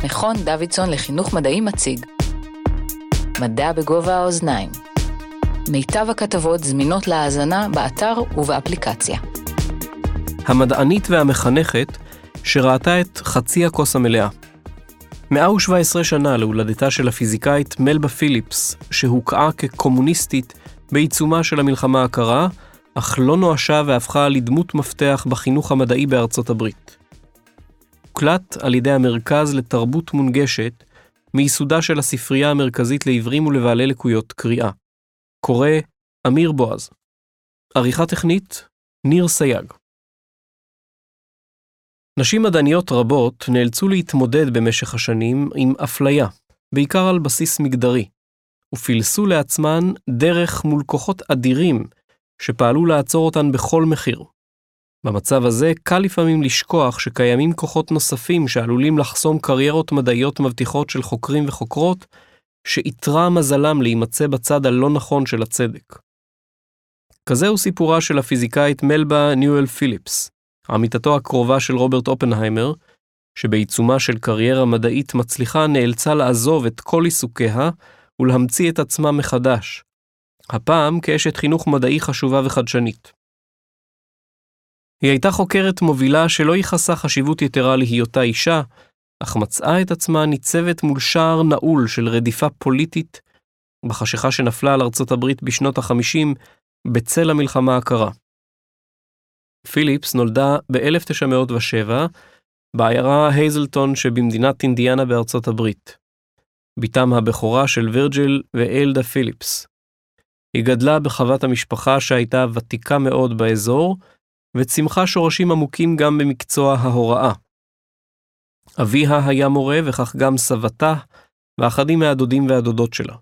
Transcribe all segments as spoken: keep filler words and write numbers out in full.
מכון דוידסון לחינוך מדעי מציג מדע בגובה האוזניים. מיטב הכתבות זמינות להאזנה באתר ובאפליקציה. המדענית והמחנכת שראתה את חצי הכוס המלאה. מאה ושבע עשרה שנה להולדתה של הפיזיקאית מלבה פיליפס, שהוקעה כקומוניסטית בעיצומה של המלחמה הקרה, אך לא נואשה והפכה לדמות מפתח בחינוך המדעי בארצות הברית. הוקלט על ידי המרכז לתרבות מונגשת, מיסודה של הספרייה המרכזית לעברים ולבעלי לקויות קריאה. קורא אמיר בועז. עריכה טכנית ניר סייג. נשים מדעניות רבות נאלצו להתמודד במשך השנים עם אפליה, בעיקר על בסיס מגדרי, ופילסו לעצמן דרך מול כוחות אדירים שפעלו לעצור אותן בכל מחיר. במצב הזה קל לפעמים לשכוח שקיימים כוחות נוספים שעלולים לחסום קריירות מדעיות מבטיחות של חוקרים וחוקרות, שאיתרה מזלם להימצא בצד הלא נכון של הצדק. כזהו סיפורה של הפיזיקאית מלבה ניואל פיליפס, עמיתתו הקרובה של רוברט אופנהיימר, שבעיצומה של קריירה מדעית מצליחה נאלצה לעזוב את כל עיסוקיה ולהמציא את עצמה מחדש, הפעם כאשת חינוך מדעי חשובה וחדשנית. היא הייתה חוקרת מובילה שלא ייחסה חשיבות יתרה להיותה אישה, אך מצאה את עצמה ניצבת מול שער נעול של רדיפה פוליטית בחשיכה שנפלה על ארצות הברית בשנות החמישים בצל המלחמה הקרה. פיליפס נולדה ב-אלף תשע מאות ושבע בעיירה הייזלטון שבמדינת אינדיאנה בארצות הברית. ביתם הבכורה של וירג'יל ואלדה פיליפס. היא גדלה בחוות המשפחה שהייתה ותיקה מאוד באזור, וצמחה שורשים עמוקים גם במקצוע ההוראה. אביה היה מורה וכך גם סבתה ואחדים מהדודים והדודות שלה.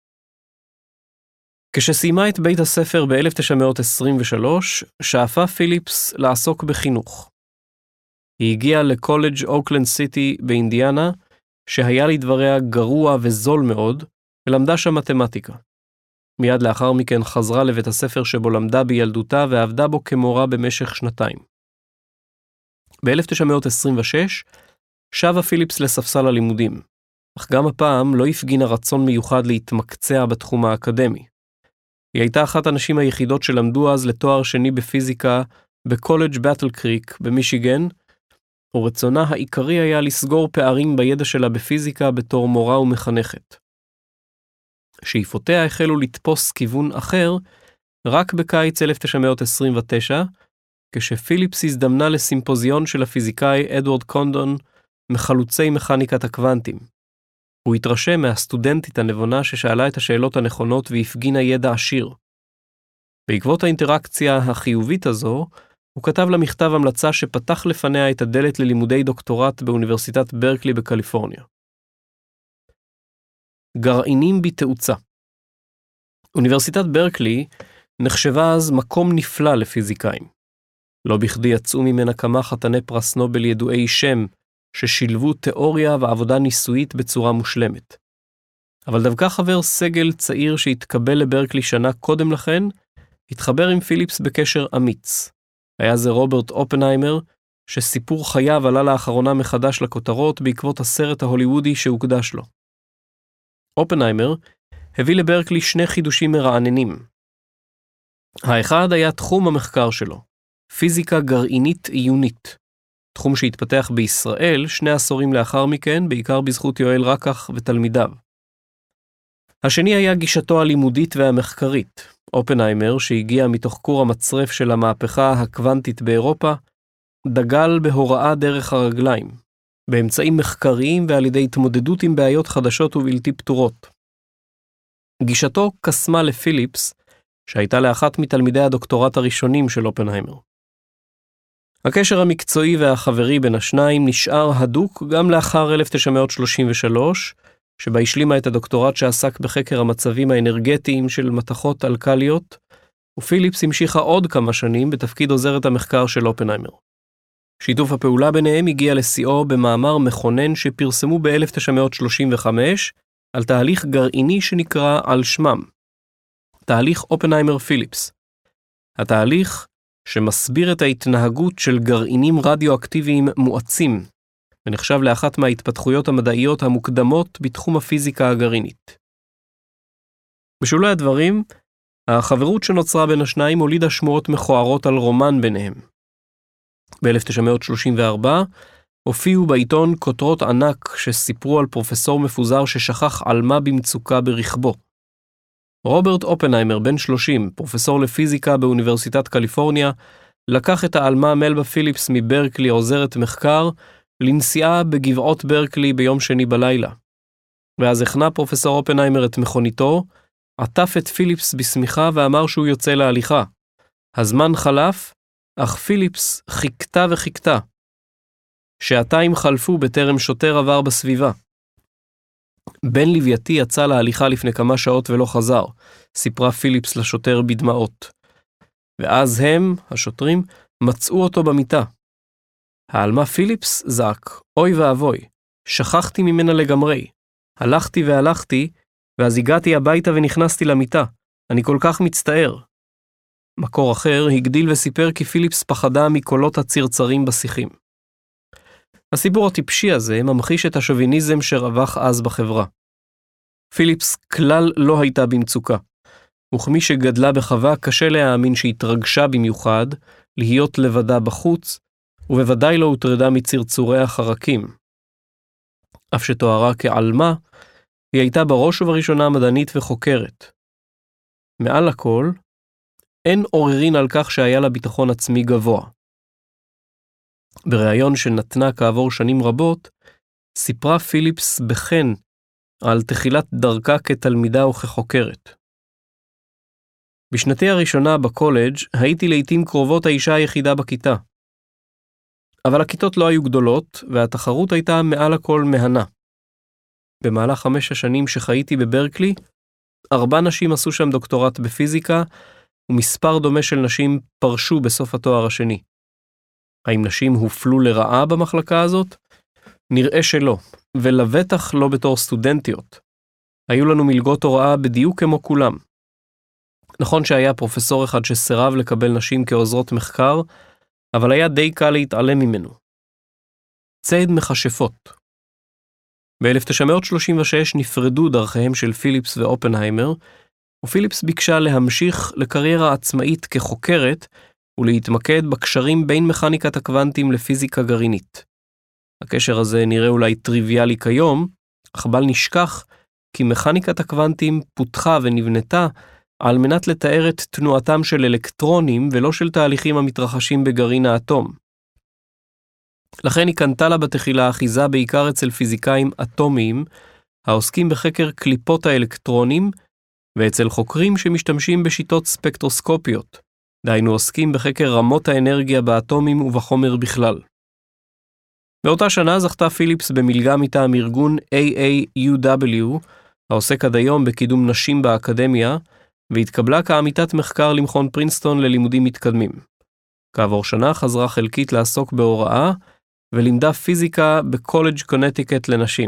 כשסיימה את בית הספר ב-אלף תשע מאות עשרים ושלוש, שאפה פיליפס לעסוק בחינוך. היא הגיעה לקולג' אוקלנד סיטי באינדיאנה, שהיה לדבריה גרוע וזול מאוד, ולמדה שם מתמטיקה. מיד לאחר מכן חזרה לבית הספר שבו למדה בילדותה ועבדה בו כמורה במשך שנתיים. ב-אלף תשע מאות עשרים ושש שבה פיליפס לספסל הלימודים, אך גם הפעם לא הפגינה רצון מיוחד להתמקצע בתחום האקדמי. היא הייתה אחת הנשים היחידות שלמדו אז לתואר שני בפיזיקה בקולג' באטל קריק במישיגן, ורצונה העיקרי היה לסגור פערים בידע שלה בפיזיקה בתור מורה ומחנכת. שאיפותיה החלו לתפוס כיוון אחר רק בקיץ אלף תשע מאות עשרים ותשע, כשפיליפס הזדמנה לסימפוזיון של הפיזיקאי אדוארד קונדון מחלוצי מכניקת הקוונטים. הוא התרשם מהסטודנטית הנבונה ששאלה את השאלות הנכונות והפגינה ידע עשיר. בעקבות האינטראקציה החיובית הזו, הוא כתב לה מכתב המלצה שפתח לפניה את הדלת ללימודי דוקטורט באוניברסיטת ברקלי בקליפורניה. גרעינים בתאוצה. אוניברסיטת ברקלי נחשבה אז מקום נפלא לפיזיקאים. לא בכדי יצאו ממנה כמה חתני פרס נובל ידועי שם, ששילבו תיאוריה ועבודה ניסויית בצורה מושלמת. אבל דווקא חבר סגל צעיר שהתקבל לברקלי שנה קודם לכן, התחבר עם פיליפס בקשר אמיץ. היה זה רוברט אופנהיימר, שסיפור חייו עלה לאחרונה מחדש לכותרות בעקבות הסרט ההוליוודי שהוקדש לו. אופנהיימר הביא לברקלי שני חידושים מרעננים. האחד היה תחום המחקר שלו, פיזיקה גרעינית עיונית, תחום שהתפתח בישראל שני עשורים לאחר מכן, בעיקר בזכות יואל רקח ותלמידיו. השני היה גישתו הלימודית והמחקרית. אופנהיימר, שהגיע מתוך כור המצרף של המהפכה הקוונטית באירופה, דגל בהוראה דרך הרגליים, באמצעים מחקריים ועל ידי התמודדות עם בעיות חדשות ובלתי פתורות. גישתו קסמה לפיליפס, שהייתה לאחת מתלמידי הדוקטורט הראשונים של אופנהיימר. הקשר המקצועי והחברי בין השניים נשאר הדוק גם לאחר אלף תשע מאות שלושים ושלוש, שבה השלימה את הדוקטורט שעסק בחקר המצבים האנרגטיים של מתכות אלקליות, ופיליפס המשיכה עוד כמה שנים בתפקיד עוזרת המחקר של אופנהיימר. שיתוף הפעולה ביניהם הגיע לשיאו במאמר מכונן שפרסמו ב-אלף תשע מאות שלושים וחמש על תהליך גרעיני שנקרא על שמם, תהליך אופנהיימר-פיליפס. התהליך שמסביר את ההתנהגות של גרעינים רדיואקטיביים מואצים, ונחשב לאחת מההתפתחויות המדעיות המוקדמות בתחום הפיזיקה הגרעינית. בשולי הדברים, החברות שנוצרה בין השניים הולידה שמועות מכוערות על רומן ביניהם. ב-אלף תשע מאות שלושים וארבע הופיעו בעיתון כותרות ענק שסיפרו על פרופסור מפוזר ששכח על מה במצוקה ברכבו. רוברט אופנהיימר, בן שלושים, פרופסור לפיזיקה באוניברסיטת קליפורניה, לקח את העלמה מלבה פיליפס מברקלי, עוזרת מחקר, לנסיעה בגבעות ברקלי ביום שני בלילה. ואז הכנה פרופסור אופנהיימר את מכוניתו, עטף את פיליפס בשמיכה ואמר שהוא יוצא להליכה. הזמן חלף, אך פיליפס חיכתה וחיכתה. שעתיים חלפו בטרם שוטר עבר בסביבה. בן לווייתי יצא להליכה לפני כמה שעות ולא חזר, סיפרה פיליפס לשוטר בדמעות. ואז הם, השוטרים, מצאו אותו במיטה. העלמה פיליפס זעק, אוי ואבוי, שכחתי ממנה לגמרי. הלכתי והלכתי, ואז הגעתי הביתה ונכנסתי למיטה. אני כל כך מצטער. מקור אחר הגדיל וסיפר כי פיליפס פחדה מקולות הצרצרים בשיחים. הסיפור הטיפשי הזה ממחיש את השוביניזם שרווח אז בחברה. פיליפס כלל לא הייתה במצוקה, וכמי שגדלה בחווה קשה להאמין שהתרגשה במיוחד, להיות לבדה בחוץ, ובוודאי לא הוטרדה מצרצורי החרקים. אף שתוארה כעלמה, היא הייתה בראש ובראשונה מדענית וחוקרת. מעל הכל, אין עוררין על כך שהיה לה ביטחון עצמי גבוה. בריאיון שנתנה כעבור שנים רבות, סיפרה פיליפס בחן על תחילת דרכה כתלמידה וכחוקרת. בשנתי הראשונה בקולג' הייתי לעתים קרובות האישה היחידה בכיתה. אבל הכיתות לא היו גדולות, והתחרות הייתה מעל הכל מהנה. במהלך חמש השנים שחייתי בברקלי, ארבע נשים עשו שם דוקטורט בפיזיקה, ומספר דומה של נשים פרשו בסוף התואר השני. האם נשים הופלו לרעה במחלקה הזאת? נראה שלא, ולבטח לא בתור סטודנטיות. היו לנו מלגות הוראה בדיוק כמו כולם. נכון שהיה פרופסור אחד שסירב לקבל נשים כעוזרות מחקר, אבל היה די קל להתעלם ממנו. ציד מכשפות. ב-אלף תשע מאות שלושים ושש נפרדו דרכיהם של פיליפס ואופנהיימר, ופיליפס ביקשה להמשיך לקריירה עצמאית כחוקרת, ולהתמקד בקשרים בין מכניקת הקוונטים לפיזיקה גרעינית. הקשר הזה נראה אולי טריוויאלי כיום, אך בל נשכח כי מכניקת הקוונטים פותחה ונבנתה על מנת לתאר את תנועתם של אלקטרונים ולא של תהליכים המתרחשים בגרעין האטום. לכן היא קנתה לה בתחילה אחיזה בעיקר אצל פיזיקאים אטומיים, העוסקים בחקר קליפות האלקטרונים, ואצל חוקרים שמשתמשים בשיטות ספקטרוסקופיות, דהיינו עוסקים בחקר רמות האנרגיה באטומים ובחומר בכלל. באותה שנה זכתה פיליפס במלגה מטעם ארגון איי איי יו דאבליו, העוסק עד היום בקידום נשים באקדמיה, והתקבלה כעמיתת מחקר למכון פרינסטון ללימודים מתקדמים. כעבור שנה חזרה חלקית לעסוק בהוראה, ולימדה פיזיקה בקולג' קונטיקט לנשים.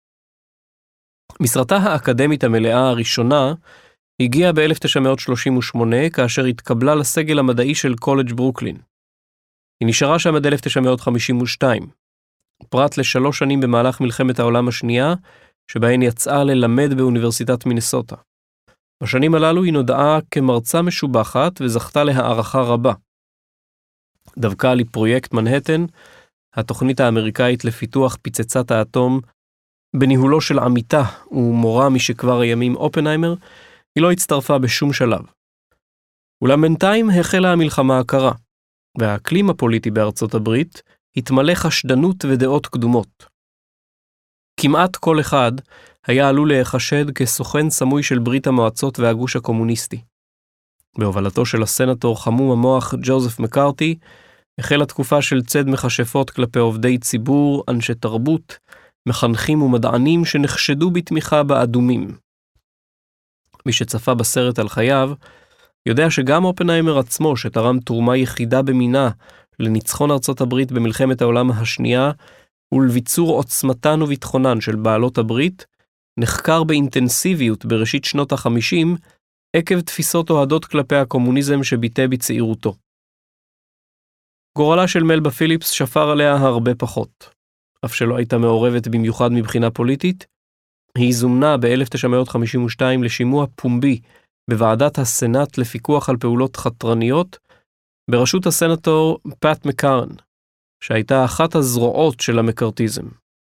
משרתה האקדמית המלאה הראשונה הגיעה ב-אלף תשע מאות שלושים ושמונה, כאשר התקבלה לסגל המדעי של קולג' ברוקלין. היא נשארה שם עד אלף תשע מאות חמישים ושתיים, פרט לשלוש שנים במהלך מלחמת העולם השנייה, שבהן יצאה ללמד באוניברסיטת מינסוטה. בשנים הללו היא נודעה כמרצה משובחת וזכתה להערכה רבה. דווקא לפרויקט מנהטן, התוכנית האמריקאית לפיתוח פצצת האטום, בניהולו של עמיתה ומורה משכבר הימים אופנהיימר, היא לא הצטרפה בשום שלב. אולם בינתיים החלה המלחמה הקרה, והאקלים הפוליטי בארצות הברית התמלא חשדנות ודעות קדומות. כמעט כל אחד היה עלול להיחשד כסוכן סמוי של ברית המועצות והגוש הקומוניסטי. בהובלתו של הסנטור חמום המוח ג'וזף מקארתי, החלה תקופה של צד מכשפות כלפי עובדי ציבור, אנשי תרבות, מחנכים ומדענים שנחשדו בתמיכה באדומים. מי שצפה בסרט על חייו, יודע שגם אופנהיימר עצמו, שתרם תרומה יחידה במינה לניצחון ארצות הברית במלחמת העולם השנייה, ולביצור עוצמתן וביטחונן של בעלות הברית, נחקר באינטנסיביות בראשית שנות החמישים, עקב תפיסות אוהדות כלפי הקומוניזם שביטא בצעירותו. גורלה של מלבה פיליפס שפר עליה הרבה פחות. אף שלא הייתה מעורבת במיוחד מבחינה פוליטית, היא זומנה ב-אלף תשע מאות חמישים ושתיים לשימוע פומבי בוועדת הסנאט לפיקוח על פעולות חתרניות, בראשות הסנטור פאט מקארן, שהייתה אחת הזרועות של המקארתיזם.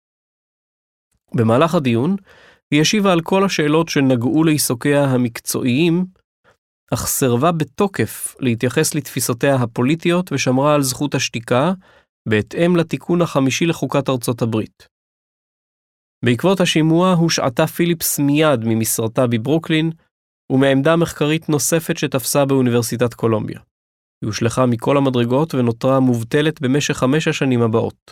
במהלך הדיון, היא השיבה על כל השאלות שנגעו לעיסוקיה המקצועיים, אך סרבה בתוקף להתייחס לתפיסותיה הפוליטיות ושמרה על זכות השתיקה, בהתאם לתיקון החמישי לחוקת ארצות הברית. בעקבות השימוע הושעתה פיליפס מיד ממשרתה בברוקלין, ומעמדה מחקרית נוספת שתפסה באוניברסיטת קולומביה. היא הושלכה מכל המדרגות ונותרה מובטלת במשך חמש השנים הבאות.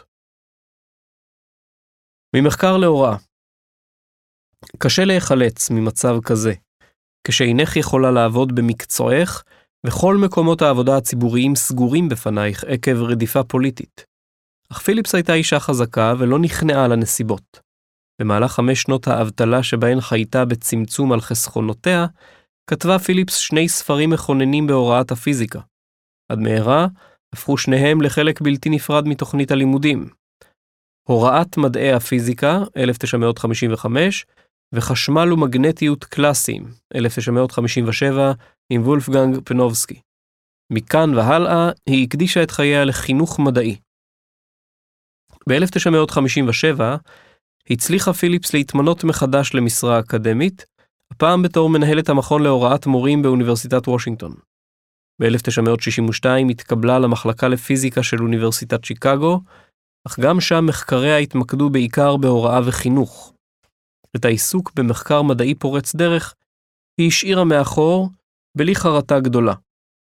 ממחקר להוראה. קשה להיחלץ ממצב כזה, כשאינך יכולה לעבוד במקצועך, וכל מקומות העבודה הציבוריים סגורים בפנייך עקב רדיפה פוליטית. אך פיליפס הייתה אישה חזקה ולא נכנעה לנסיבות. במהלך חמש שנות האבטלה שבהן חייתה בצמצום על חסכונותיה, כתבה פיליפס שני ספרים מכוננים בהוראת הפיזיקה. עד מהרה הפכו שניהם לחלק בלתי נפרד מתוכנית הלימודים. הוראת מדעי הפיזיקה, אלף תשע מאות חמישים וחמש, וחשמל ומגנטיות קלאסיים, אלף תשע מאות חמישים ושבע, עם וולפגנג פנובסקי. מכאן והלאה היא הקדישה את חייה לחינוך מדעי. ב-אלף תשע מאות חמישים ושבע הצליחה פיליפס להתמנות מחדש למשרה אקדמית, הפעם בתור מנהלת המכון להוראת מורים באוניברסיטת וושינגטון. ב-אלף תשע מאות שישים ושתיים התקבלה למחלקה לפיזיקה של אוניברסיטת שיקגו, אך גם שם מחקריה התמקדו בעיקר בהוראה וחינוך. את העיסוק במחקר מדעי פורץ דרך היא השאירה מאחור בלי חרטה גדולה.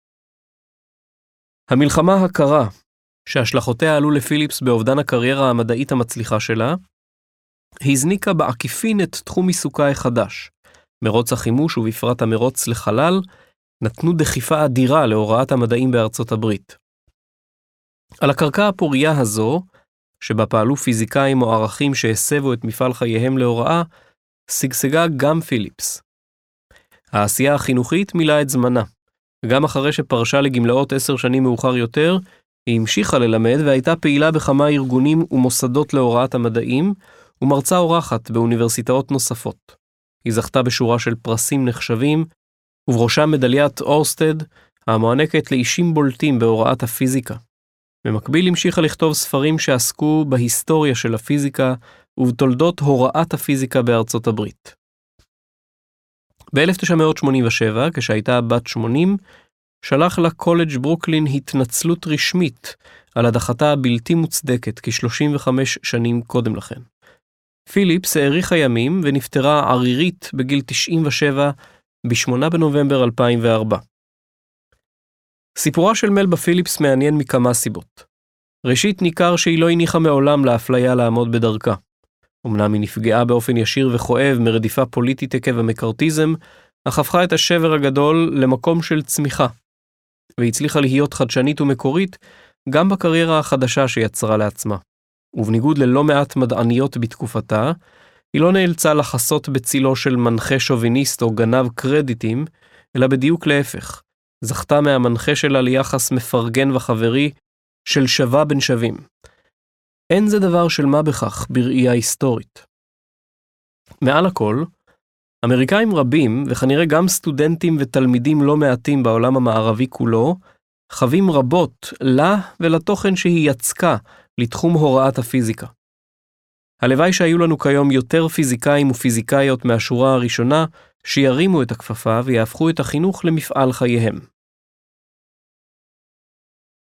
המלחמה הקרה, שהשלכותיה עלו לפיליפס באובדן הקריירה המדעית המצליחה שלה, הזניקה בעקיפין את תחום עיסוקה החדש. מרוץ החימוש ובפרט המרוץ לחלל נתנו דחיפה אדירה להוראת המדעים בארצות הברית. על הקרקע הפוריה הזו, שבה פעלו פיזיקאים או ערכים שהסבו את מפעל חייהם להוראה, שגשגה גם פיליפס. העשייה החינוכית מילאה את זמנה. גם אחרי שפרשה לגמלאות עשר שנים מאוחר יותר, היא המשיכה ללמד והייתה פעילה בכמה ארגונים ומוסדות להוראת המדעים, ומרצה אורחת באוניברסיטאות נוספות. היא זכתה בשורה של פרסים נחשבים, ובראשם מדליית אורסטד, המוענקת לאישים בולטים בהוראת הפיזיקה. במקביל המשיכה לכתוב ספרים שעסקו בהיסטוריה של הפיזיקה ובתולדות הוראת הפיזיקה בארצות הברית. ב-אלף תשע מאות שמונים ושבע, כשהייתה בת שמונים, שלח לה קולג' ברוקלין התנצלות רשמית על הדחתה הבלתי מוצדקת כ-שלושים וחמש שנים קודם לכן. פיליפס האריכה ימים ונפטרה ערירית בגיל תשעים ושבע ב-שמונה בנובמבר אלפיים וארבע. סיפורה של מלבה פיליפס מעניין מכמה סיבות. ראשית, ניכר שהיא לא הניחה מעולם לאפליה לעמוד בדרכה. אמנם היא נפגעה באופן ישיר וכואב מרדיפה פוליטית עקב המקארתיזם, אך הפכה את השבר הגדול למקום של צמיחה, והצליחה להיות חדשנית ומקורית גם בקריירה החדשה שיצרה לעצמה. ובניגוד ללא מעט מדעניות בתקופתה, היא לא נאלצה לחסות בצילו של מנחה שוביניסט או גנב קרדיטים, אלא בדיוק להפך. זכתה מהמנחה שלה ליחס מפרגן וחברי של שווה בין שווים. אין זה דבר של מה בכך בראייה היסטורית. מעל הכל, אמריקאים רבים, וכנראה גם סטודנטים ותלמידים לא מעטים בעולם המערבי כולו, חווים רבות לה ולתוכן שהיא יצקה לתחום הוראת הפיזיקה. הלוואי שהיו לנו כיום יותר פיזיקאים ופיזיקאיות מהשורה הראשונה שירימו את הכפפה ויהפכו את החינוך למפעל חייהם.